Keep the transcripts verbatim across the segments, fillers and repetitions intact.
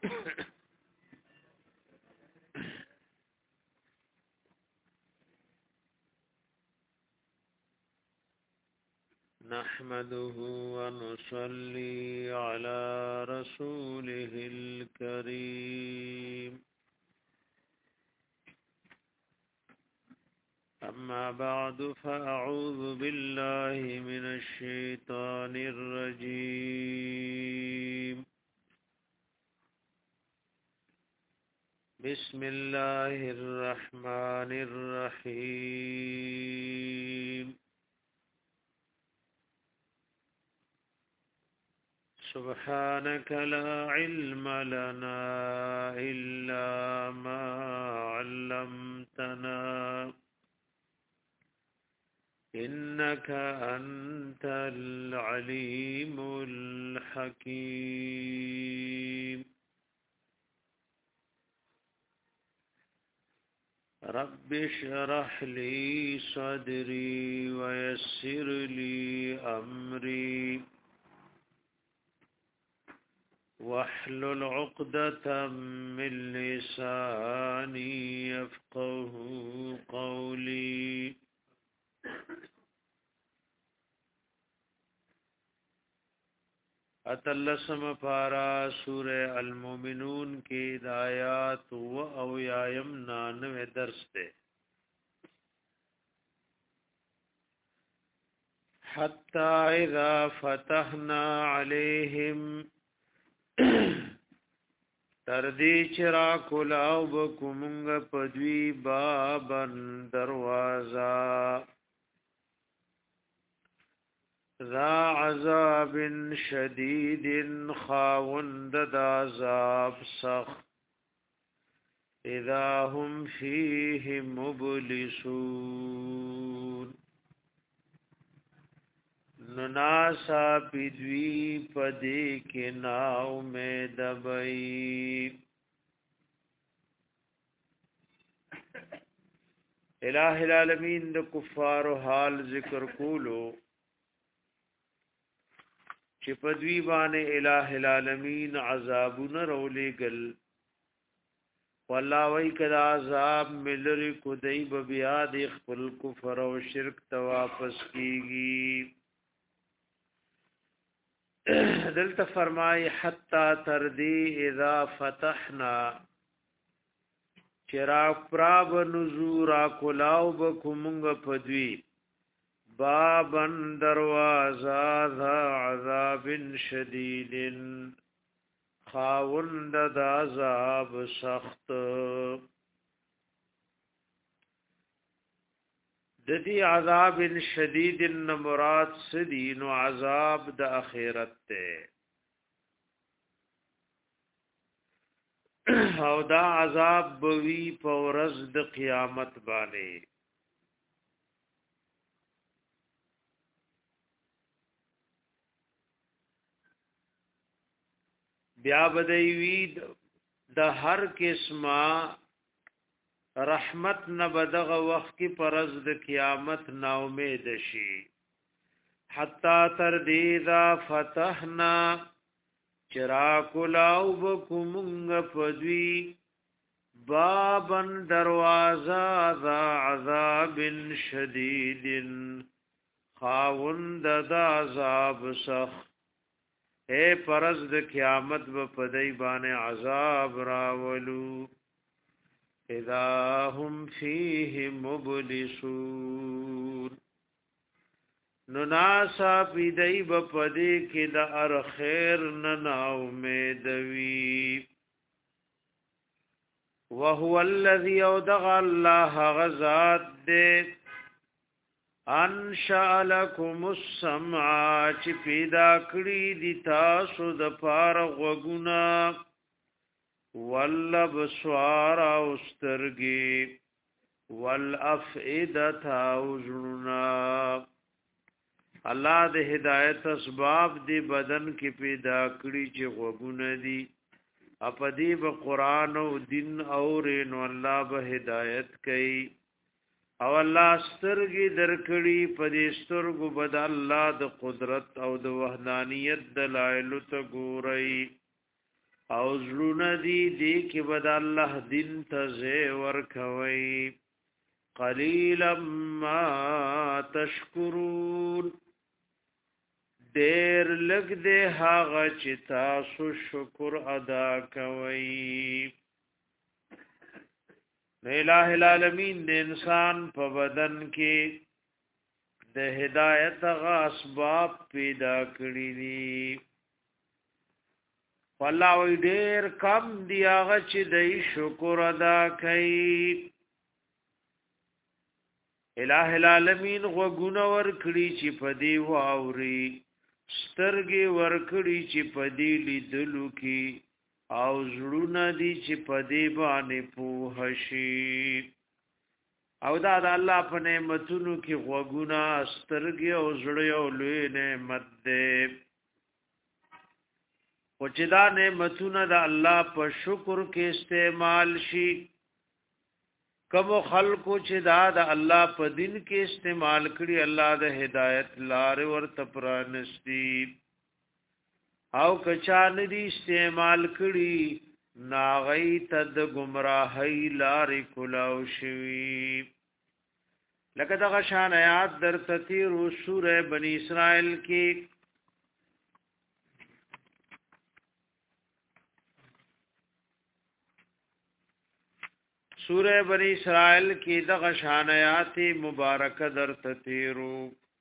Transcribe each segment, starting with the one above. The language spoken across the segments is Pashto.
نحمده ونصلي على رسوله الكريم أما بعد فأعوذ بالله من الشيطان الرجيم بسم الله الرحمن الرحيم سبحانك لا علم لنا إلا ما علمتنا إنك أنت العليم الحكيم رب اشرح لي صدري ويسر لي أمري واحلل عقدة من لساني يفقه قولي اتلسم پارا سورہ المومنون کی آیات و او یایم نانوے درس دے حتی اذا فتحنا علیہم تردی چرا کلاو بکمنگ پدوی بابن دروازہ ذا عذاب شدید خاوند عذاب سخت اذا هم فیه مبلسون نناسا پیدوی پدی کے ناو میں دبئی الہ العالمین دا کفار و حال ذکر کولو چی پدوی بانے الہ العالمین عذابون رولی گل واللہ وی کدا عذاب ملر کدی ببیاد اخفل کفر و شرک تواپس کیگی دلتا فرمائی حتی تردی اذا فتحنا چراغ پراب نزورا کلاو بکمونگ پدوی بابن دروازہ ذا عذاب شدید خاوند دا عذاب سخت ددی عذاب شدید مراد سدین و عذاب د اخرت ته او دا عذاب بوی پورز د قیامت باندې بیا بدوی د هر قسمه رحمت نه بدغ وخت کی پرز د قیامت نا امید شي حتا تر دې ذا فتحنا چرا کولاو بکمنگ پدوی بابن دروازہ ذا عذاب شدید خاوند دا عذاب سخت اے پرز د قیامت و پدی بانے عذاب راولو اذا هم فیه مبلسون نناسا پیدئی بپدی کی دا ار خیر ننا امیدوی وهو الذی اودغ اللہ غزات دے انشاء لکم السمع چی پیدا کری دی تاسو د پار غوگونا والابصار اوسترگی والافئدت اوزرنا اللہ د ہدایت اسباب دی بدن کی پیدا کری چی غوگونا دی اپدی با قرآن و دین اورین واللہ با ہدایت کئی او الله سترګي درکړي په دې سترګو بد الله د قدرت او د وحدانیت دلایل ته ګوري او زړونه دي دې کې بد الله دین ته ور کوي قلیلا ما تشکرون ډېر لږ دې هغه چې تاسو شکر ادا کوي الہ العالمین د انسان په بدن کې د هدایت غا اسباب پیدا کړی دي والله وی ډېر کم دی هغه چې د شکر ادا کوي الہ العالمین غوګونه ور کړی چې پدی واوري سترګې ور کړی چې پدی لیدلو کې او زړونه دي چې پدی باندې پوه شي او دا د الله په نعمتونو کې غوګونه سترګې او زړه او لوی نعمت ده او چې دا نعمتونه د الله په شکر کې استعمال شي کوم خلقو چې دا د الله په دین کې استعمال کړي الله د هدایت لار ورته پرانستی او کچان دي استعمال کړي ناغی تد گمراهی لار کلاو شوی لکه دغه شان آیات در تطیر سوره بنی اسرائیل کې سوره بنی اسرائیل کې دغه شان آیات مبارکه در تطیرو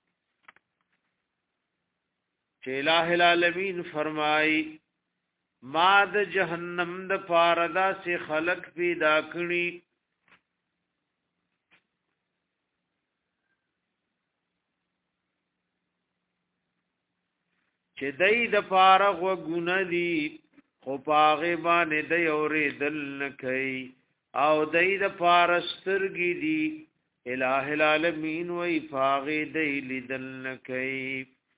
چې الہ العالمین فرمای ما د جهنم د پاردا سے خلق پیدا کړي چې دای د پارغ و ګون دي خو پاغه باندې د اورې دل نکي او دای د پارسترګي دي الہ العالمین وی پاغه دای لیدل نکي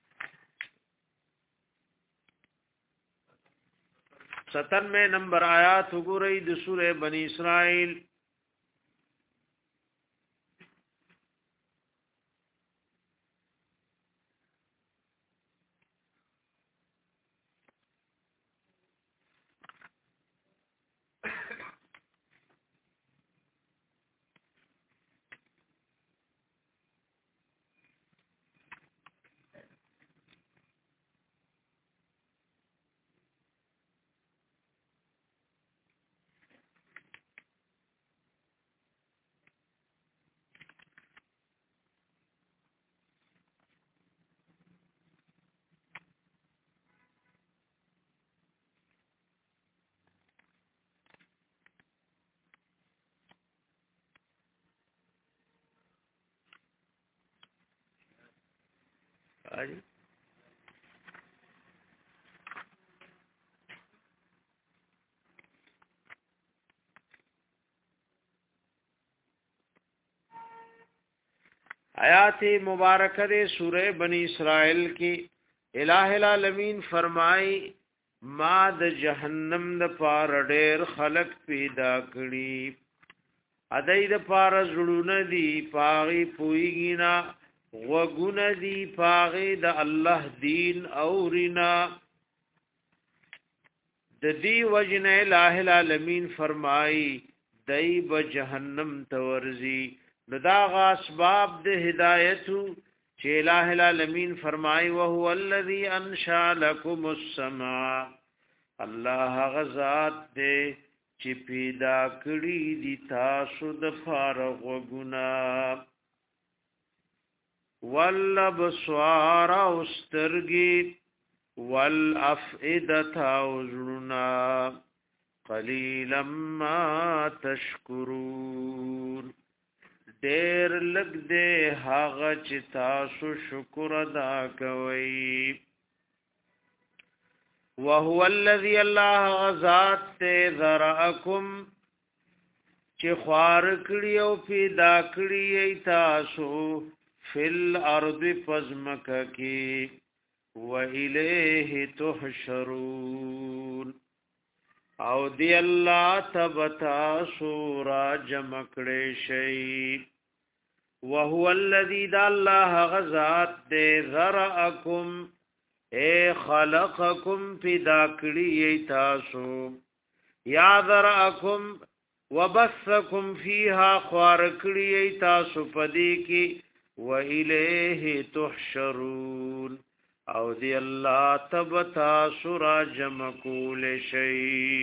ستنوے نمبر آیات وګورئ د سوره بنی اسرائیل آجی آیات مبارکہ دے سورہ بنی اسرائیل کی الہ العالمین فرمائی ما د جہنم د پار ډیر خلق پیدا کړي ادای د پار زړونه دی پاغي پویګینا وګون دی پاغي د الله دین اورینا د دی وجنه الہ العالمین فرمائی دای به جهنم تورزی ندا غ اسباب د هدایتو چې الہ العالمین فرمای او هو الذی انشا لكم السماء الله غزاد دې چې پیدا کړی دي تاسو د فارغ وګنا والابصار واسترګي والافئده وزرنا قلیلا ما تشکرون ډیر لګ دې هغه چې تاسو شکر ادا کوئ وهو الذي الله غزاد ذرأكم چې خوار کړی او پیدا کړی تاسو فل ارض پزمک کی و الیه تحشرون او دی الله تبتا سورا جمع کړي شي وهو الذي د الله غزاد دې ذرأكم اے خلقکم پیدا کړی تاسو یا ذرأکم وبثکم فیها خوار کړی تاسو پدې کې و الیه تحشرون او دی الله تبتا سورا جمع کول شی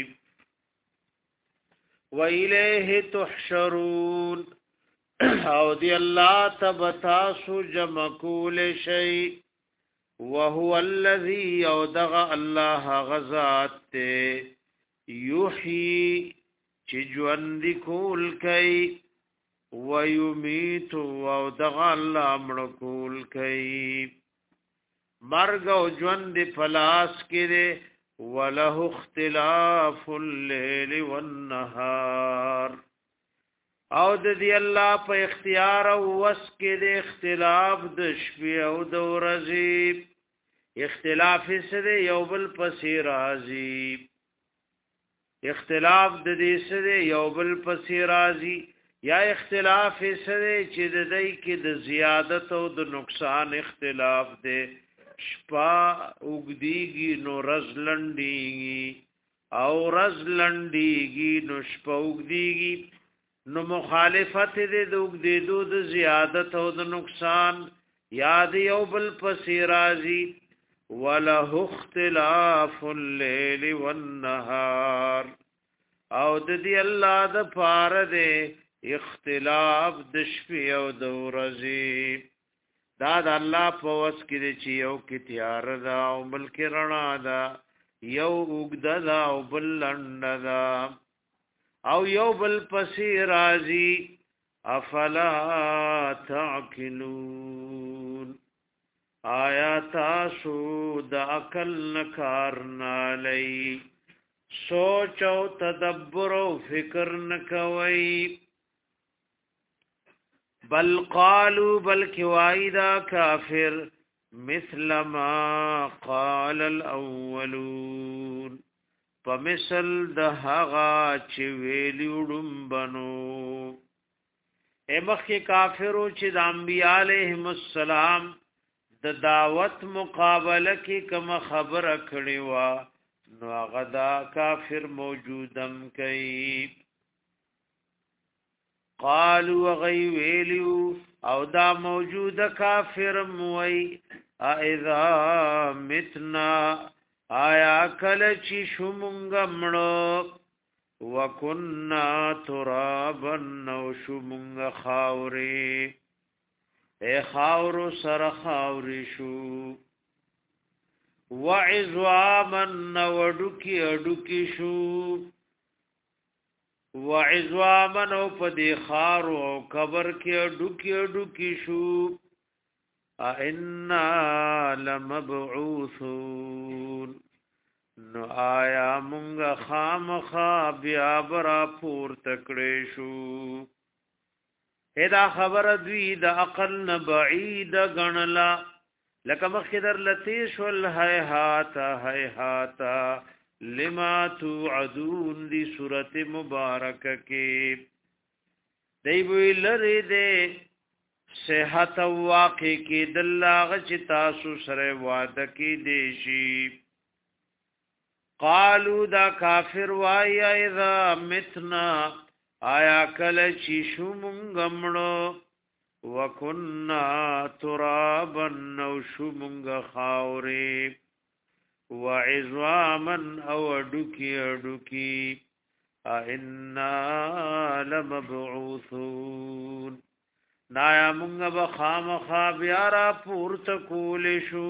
و الیه تحشرون او دی الله تبتا سو جمع کول شی وهو الذي يودغ الله غزات يحيي چجوند کول کای ويميت ودغ الله مړ کول کای مرګ او ژوند فلاس کړي وله اختلاف الليل والنهار او د دې الله په اختیار او وس کې د اختلاف د شپې او د ورځې اختلاف سره یو بل پسې راځي اختلاف د دې سره یو بل پسې راځي یا اختلاف سره چې د دې کې د زیادت او د نقصان اختلاف دی شپه وګدیږي نو رز لنډیږي او رز لنډیږي نو شپه وګدیږي نو مخالفت دې د وګدیدو د زیادت او د نقصان یاد یو بل پسې راځي وله اختلاف الليل والنهار او د دې الله د پاره دې اختلاف د شپې او د ورځې دا د الله په وس کې چې یو کې تیار دا او بل کې رڼا دا یو وګد دا او بل لند دا او یو بل پسې راځي افلا تعقلون آیا تاسو د عقل نکار نالی سوچ او تدبر او فکر نکوي بل قالوا بل کوایدا کافر مثل ما قال الاولون فمثل د هغه چې ویلوډم بنو امخ کافرو چې د انبیاء علیهم السلام د دعوت مقابله کې کوم خبره کړي وا نو هغه دا کافر موجودم کوي قالوا غي ویلو او دا موجوده کافر موي اذا متنا آیا کله چې شومنګ مړو وکنا ترابا نو شومنګ خاوري اے خاورو سر خاوري شو وعظاما وډوکی اډوکی شو وعظاما او پدې خارو قبر کې اډوکی اډوکی شو ائنا لمبعوثون نو آیا مونږه خامخا بیا برا پور تکړې شو ادا خبر دوی د عقل نه بعید غنلا لکه مخدر لتیش والهیهات هیهات لما توعدون دی سورت مبارکه کې دی وی لری دې صحت واقع کې دلاغ چې تاسو سره وعده کې دیشي قالو دا کافر وای اذا متنا آیا کله چې شو مونږ مړو وکنا ترابا نو شو مونږ خاوري وعظاما او ډوکی ډوکی ائنا لمبعوثون نایا مونږ به خامخا بیا را پورته کول شو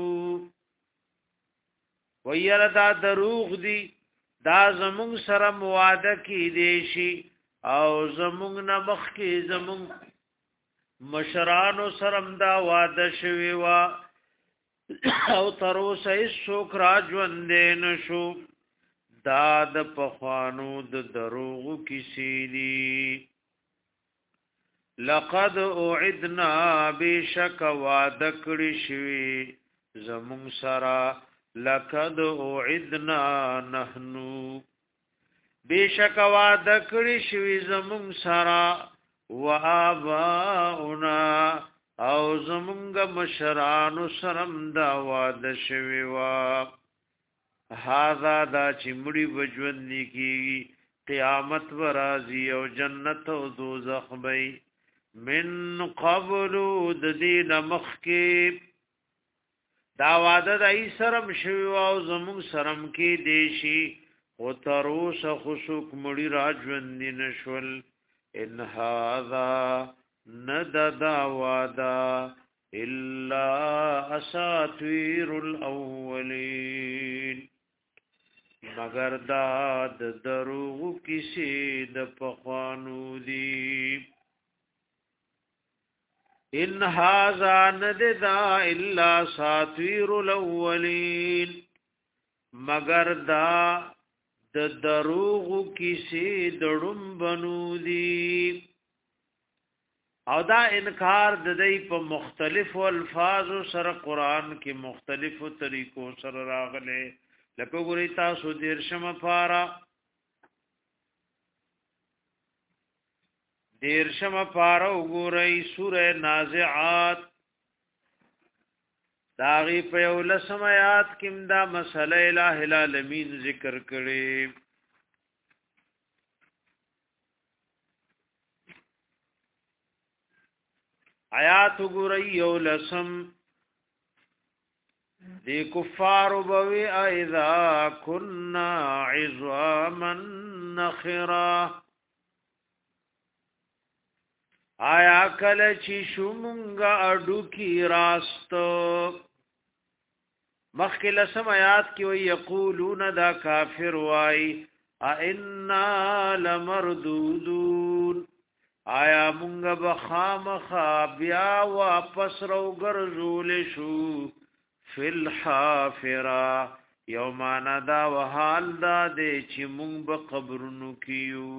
ویل دا دروغ دی دا زمونږ سره مواده کې دی شي او زمونږ نه مخکې زمونږ مشرانو سره دا واده شوی وا او تر اوسه هیڅوک را ژوندې نشو دا د پخوانو د دروغو کیسې دي لقد اعدنا بشک وعده کړی شوی زمون سرا لقد اعدنا نحنو بشک وعده کړی شوی زمون سرا وآباؤنا او زمونږ مشرانو سرم دا وعده شوی وا هاذا دا چې مړي بجوند کی قیامت ورازی او جنت او دوزخ بی من قبل د دین مخکی دا وعده د ای سرم شوی او زمون سرم کې دیشی او تروس خسوک مړي راجوند نشول ان هاذا ند دا وعده الا اساطیر الاولین مگر دا د دروغ کیسې د پخوانو دی ان هاذا نددا الا ساطیر الاولین مگر دا د دروغ کیسې دړم بنو دی او دا انکار د دې په مختلفو الفاظو سره قران کې مختلفو طریقو سره راغله لکه ګورې تاسو دیرشم پارا دیرشم پارا وګورئ سوره نازعات داغي په ولسم آیات کې دا مسله الہ العالمین ذکر کړي آیات وګورئ ولسم دی کفار بوی اذا كنا عظاما نخرا آیا کله چې شومنګا اډو کی راستو مخکله سمات کې وی یقولون دا کافر وای ائنا لمردودون آیا مونږ بخامخا بیا واپس رو ګرځول شو فی الحافرہ یومانا دا وحال دا دے چی مونگ با قبرنو کیو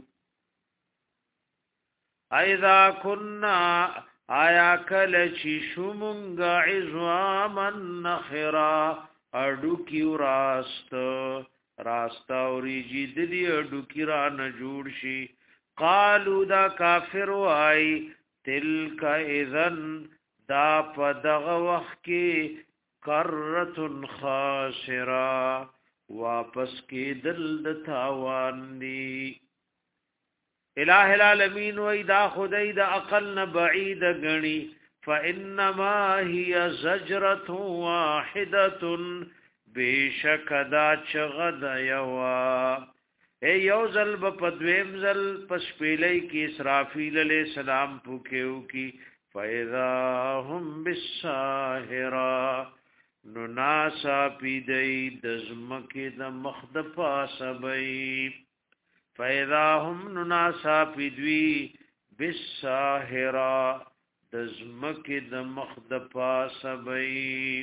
ایذا کننا آیا کل چی شمونگ عظواما نخرا اڈو کیو راست راستا اوری جید دی اڈو کی را نجوڑ شی قالو دا کافر وائی تلک اذن دا پدغ وقت کی کرتن خاسرا واپس کی دل د تاوان دی الہ العالمین و اذا خدای د عقل نه بعید غنی فانما هي زجرة واحده بیشک دا چغد یوا ای یوزل بپدویم زل پسپیلی کی اسرافیل علیہ السلام پوکیو کی فاذا هم بالساهرہ نو ناسا پیدئی دزمکی د مخد پاسبئی فیدا هم نو ناسا پیدوی بالساهرہ دزمکی د مخد پاسبئی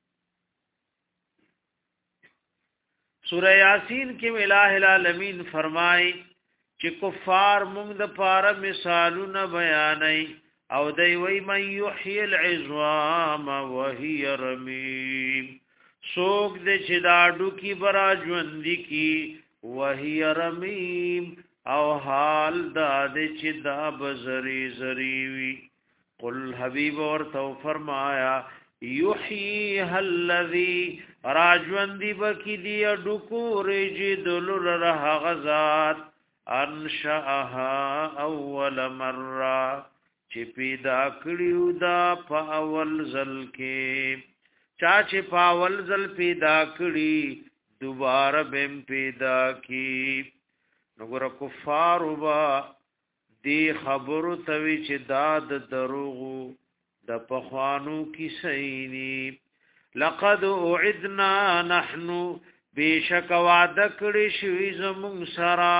سورہ یاسین کې الہ العالمین فرمائی چې کفار مونږ د پاره مثالونه بیانای او دی وی من یحیی العظام وهي رمیم سوک دې چې دا ډوکی برا ژوند کی وهي رمیم او حال دا دې چې دا بزری زری وی قل حبیب اور تو فرمایا یحییها الذی راجوندی بکی دی ډوکو رجدل رها غزاد انشاها اول مره چې پیدا کړیو دا په اول ځل کې چا چې په اول ځل پیدا کړی دوباره بهم پیدا کی نګور کفار وبا دی خبرو توی چې داد دروغو د پخوانو کی سینی لقد اعدنا نحن بیشک وعده کړی شوی زمون سرا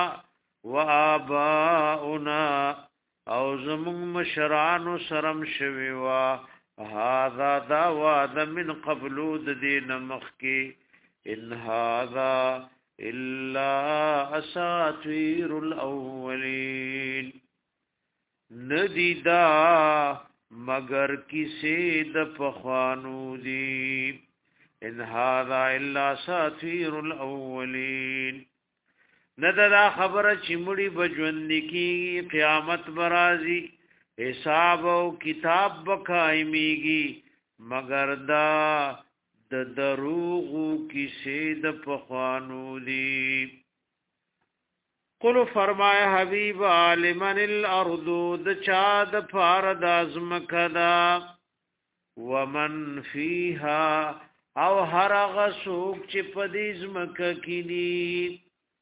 واباؤنا او زمون مشرانو سرم شوی وا هذا دا وعد من قبلو د دین مخکی ان هذا الا اساطیر الاولین ندیدا مگر کسی د پخوانو دی ان هذا الا اساطیر الاولین نددا خبره چې مړي بجوند کی قیامت برازي حساب او کتاب بقائمیږي مگر دا د دروغو کیسې د پخوانو دي. قل فرمایا حبیب عالمن الارض د چا د پار د ازمکدا ومن فیها او هر غسوک چې په دې ازمکه کې دي.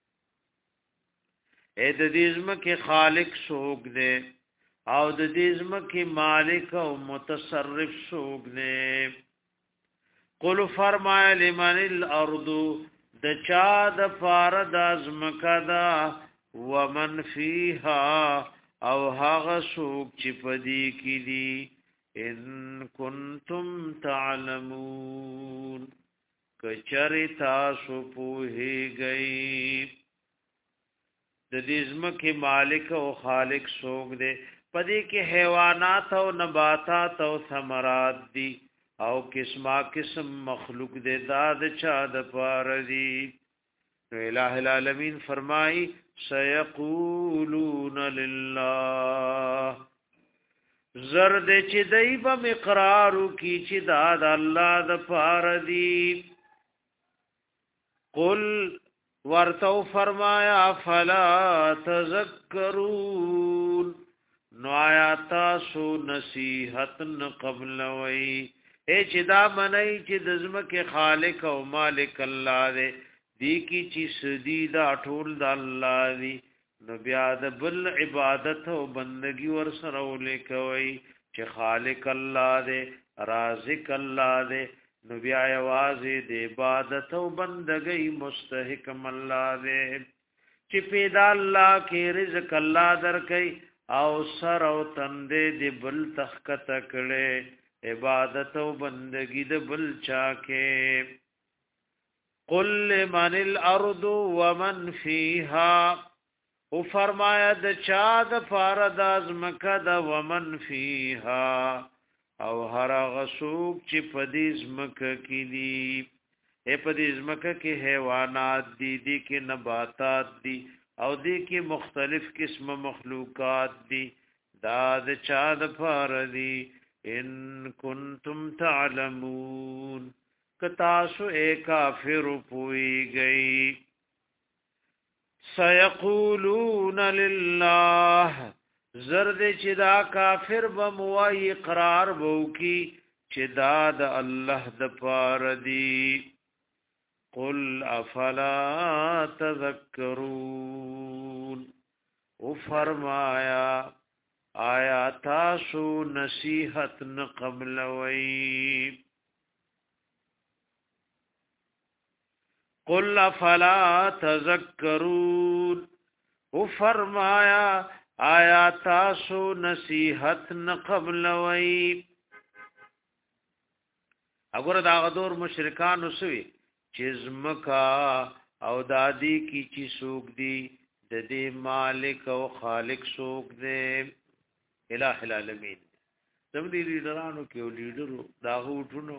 اې د دې ازمکه خالق سوک دی او د دې ازمکه مالک او متصرف سوک دی. قل فرمایا لمن الارض د چا د پار د ازمکدا ومن فیها او هغه سوق چې پدی کی دي. ان کنتم تعلمون کچری تاسو پوهی گئی د دې ځمکې مالک او خالق سوق دی. پدی کې حیوانات او نباتات او ثمرات دي او قسمه قسم مخلوق دے داد چا د پار دی. نو الہ العالمین فرمائی سیقولون للہ زرد چی دیبا مقرارو کی چی داد اللہ د پار دی. قل ورتو فرمایا فلا تذکرون نو آیا تاسو نصیحت قبل وی اے چې دا منئی چې د ځمکې خالق او مالک الله دی دی کی چې سدی دا ټول د الله دی. نو بیا د بل عبادت او بندگی ور سره ولیکوي چې خالق الله دی رازق الله دی. نو بیا یوازې د عبادت او بندگی مستحق الله دی چې پیدا الله کې رزق الله درکې او سر او تندې د بل تخکت کړي عبادت او بندگی د بل چا کې. قل لمن الارض ومن فيها او فرمایا د چا د فارد ازمکه د ومن فيها او هر غسوک چې پدیز مکه کې دي. اے پدیز مکه کې حیوانات دي دي کې نباتات دي او دي کې مختلف قسم مخلوقات دي. دا د چا د فاردي ان کنتم تعلمون کتاسو اے کافر پوئی گئی. سیقولون للہ زرد چې دا کافر بموائی اقرار بو کی چې دا د الله د پار دی. قل افلا تذکرون او فرمایا آیا تاسو نصیحت نه قبل وی. قل افلا تذکرون او فرمایا آیا تاسو نصیحت نه قبل وی. اگر دا غدور مشرکان وسوي چې زمکا او دادی کی چی سوق دی د دې مالک او خالق سوق دی. الہ العالمین زم دې لیډرانو کې او لیډرو دا غوټونو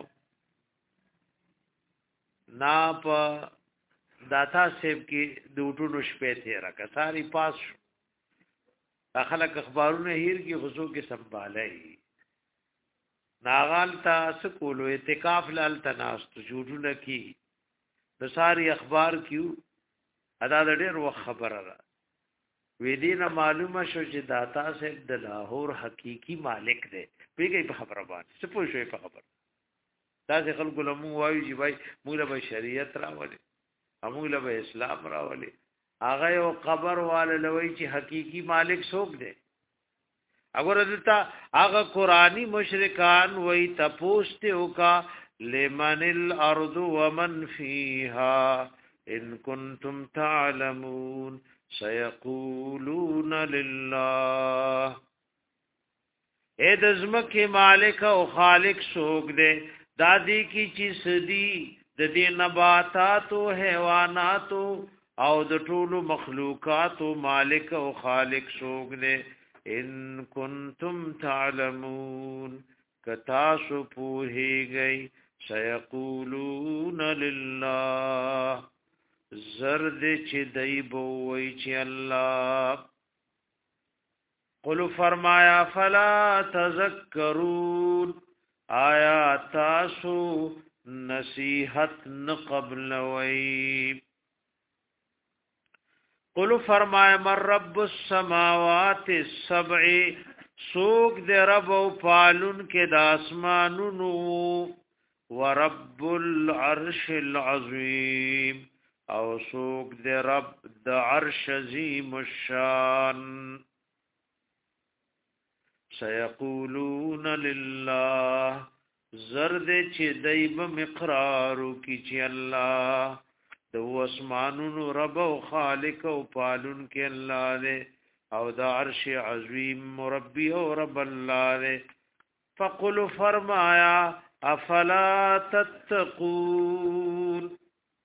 نا په داتا سیب کې د وټونو شپې ته راکا ساری پاس خلک اخبارونه هیر کې غزو کې سنبالای ناغال تا سکولو اعتکاف لال تناست جوړونه کی د ساری اخبار کیو ادا د ډېر وخت خبره را وې دینه معلومه شو چې داتا سیب د لاهور حقيقي مالک دی. پیګي په خبره باندې څه پوه شوې په خبره دا چې خلکو لمو وایي چې بھائی موږ له شریعت راولي موږ له اسلام راولي هغه یو قبر والے لوي چې حقيقي مالک څوک دی. اگر دلته هغه قرآنی مشرکان وای تپوسته وکا لمن الارض ومن فيها ان كنتم تعلمون سيقولون لله. اے دزمکه مالک او خالق څوک دی دادی کی چیز دی د دې نباتات او حیوانات او د ټولو مخلوقات مالک او خالق څوک دی. ان کنتم تعلمون کتاسو پوهی گئی سیقولون للہ زرد چی دی بوئی چی اللہ. قل فرمایا فلا تذکرون آیا تاسو نصیحت نقبل وی قل فرمایا من رب السماوات السبع سوک دے رب و پالن کے داسمانونو ورب العرش العظیم او سوک دے رب د عرش عظیم الشان سیقولون للہ زرد چې دیب مقرارو کی چې الله د اسمانونو رب او خالق او پالون کې الله دې او د عرش عظیم مربی او رب الله دې فقل فرمایا افلا تتقون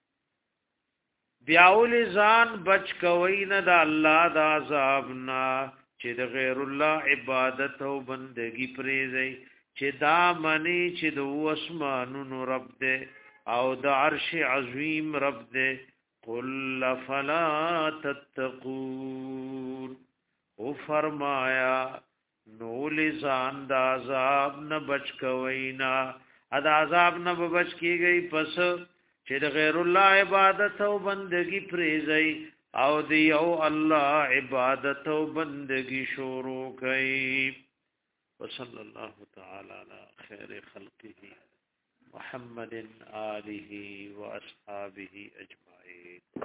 بیاول ځان بچ کوي نه د الله د عذاب نه چې د غیر الله عبادت او بندگی پریږي چې دا منی چې د اسمانونو رب دې او د عرش عظیم رب دې قل فلا تتقون او فرمایا نو لزان د عذاب نه بچ کوي نه د عذاب نه بچ کیږي پس چې د غیر الله عبادت او بندگی پریږي او دی او الله عبادت او بندگی شروع کړي وصلی الله تعالی علی خیر خلقه محمد آله واصحابه اجمعین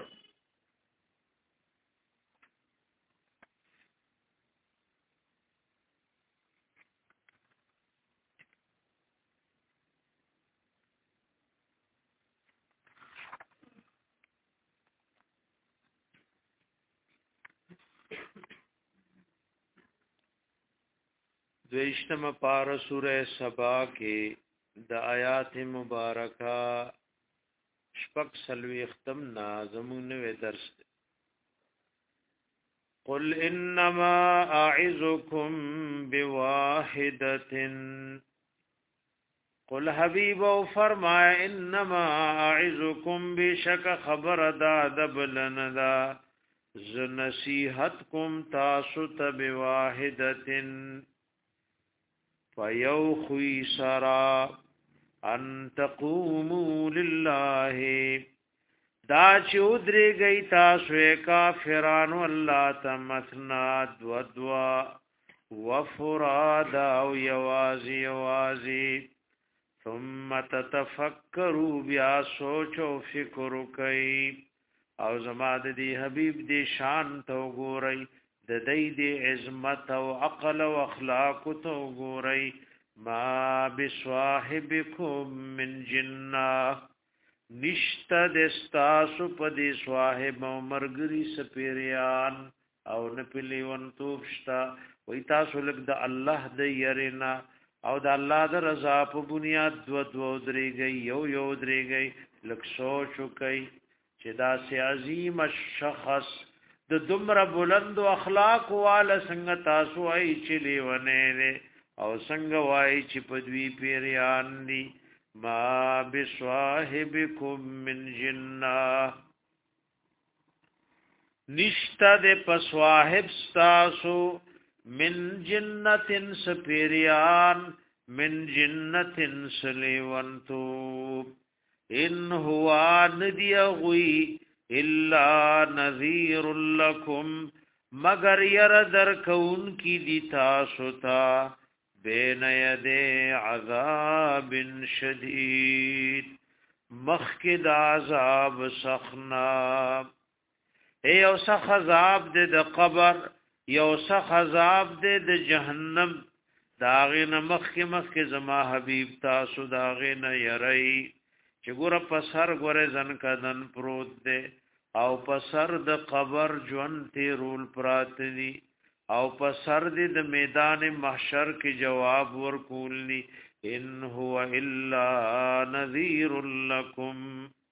دویشتم پار سورہ سبا کے د آیات مبارکہ شپک سلوی اختم نازمون و درس قل انما اعظکم بواحدت قل حبیب و فرمائے انما اعظکم بشک خبر دا دبلندا ز نصیحت کم تاسط بواحدت فیو خوی سرا ان تقوموا للہ دا چودری گئی تاسوے کافرانو اللہ تمثنا دو دوا وفرادا و یوازی یوازی ثم تتفکروا بیا سوچو فکر کئی او زماد دی حبیب دی شان تو گو رئی د دې د عظمت او عقل او اخلاق تو ګورئ ما بصاحبکم من جنہ نشتا دستاسو په دې صاحب او مرګري سپیریان او نپلی ونتوب شتا وای تاسو لک د الله د يرنا او د الله د رضا په بنیاد دو دو درېږي یو یو درېږي لک سوچ کوي چې دا سي عظیم الشخص د دمر بلند اخلاق والا څنګه تاسو ای چې لیونه او څنګه وای چې پدوی پیریان دي ما بصاحبکم من جنہ نشتا د پسواحب تاسو من جنتن سپیریان من جنتن سلیونتو ان هوا ندی غوی الا نذیر لکم مگر یر در کون کی دی تاسو تا بین ید عذاب شدید مخکد عذاب سخنا اے یو سخ عذاب دے د قبر یو سخ عذاب دے د جہنم داغین مخک مخک زما حبیب تاسو داغین یرئی چې ګوره پسر ګوره زن کدن پروت دی او پسر د قبر ژوند تیرول پرات دی او پسر دی د میدان محشر کې جواب ورکول نی ان هو الا نذیر لکم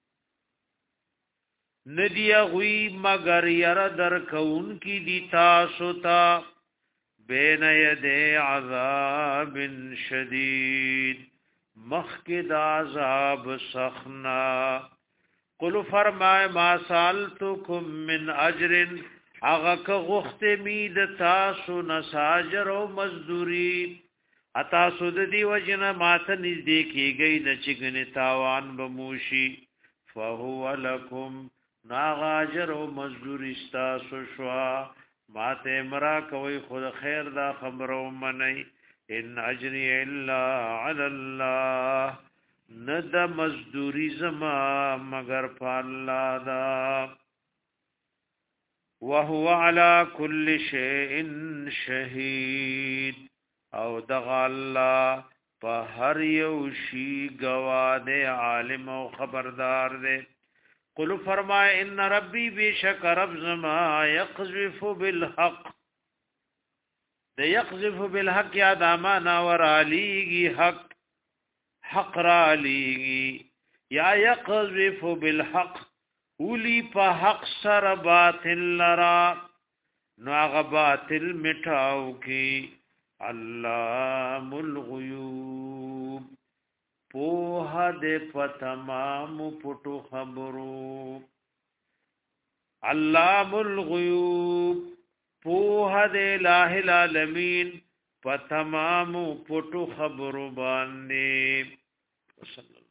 ندی غوی مگر یر در کون کی دی تاسو تا بین ید عذاب شدید مخکد عذاب سخنا قل فرمائے ما سالتکم من اجر اغه که غخت مید تاسو نساجر او مزدوری اتا سود دی وجنه ماته نږدې کیږي د چګنی تاوان بموشي فهو لکم ناغاجر او مزدوری استاسو شوا ماته مرا کوي خود خیر دا خبرو منی ان اجری الا علی الله ند مزدوری زما مگر پالله دا وهو على كل شيء شهيد او دغه الله په هر یو شی گواه دی عالم او خبردار دی قل فرمای ان ربي بشک رب زما يقذف بالحق د يقذف بالحق یا دمانا ور علیږي حق حق را علیږي یا يقذف بالحق اولی په حق سره باطل لرا نو هغه باطل مټاو کی علام الغیوب پوها دې په تمام پټو خبرو علام الغیوب پوها دې الہ العالمین په تمام پټو خبرو باندې